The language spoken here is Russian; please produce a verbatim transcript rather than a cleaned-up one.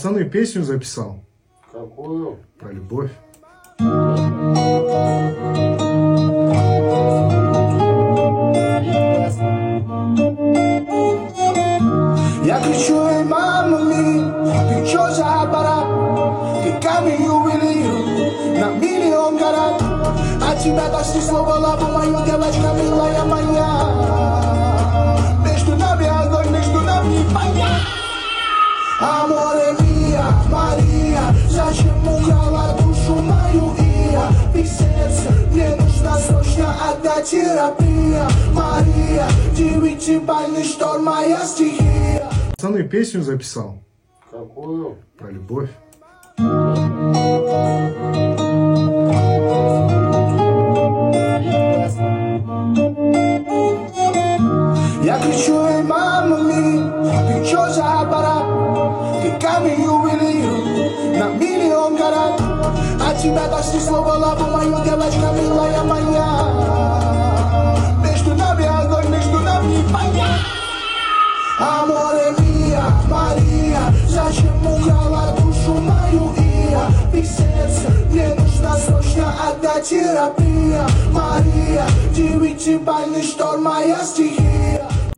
Пацаны, песню записал. Какую? Про любовь. Я кричу, эй, мама, ми, ты чё за аппарат? Ты камень ювелир на миллион карат. А тебя так снесло голову мою, девочка милая моя. Между нами огонь, между нами понятно. Аморе мия, Мария, зачем украла душу мою, Ия? Писец, мне нужна срочно одна терапия. Мария, девятибальный шторм, моя стихия. Пацаны, песню записал. Какую? Про любовь. Я кричу, эй, мама, ми, ты чё за аппарат? Ты камень ювелир на миллион карат. А тебя так снесло голову мою, девочка милая моя. Между нами огонь, между нами понятно. Аморе мия, Мария, зачем украла душу мою, Ия? Писец, мне нужна срочно одна терапия. Мария, девятибальный шторм, моя стихия.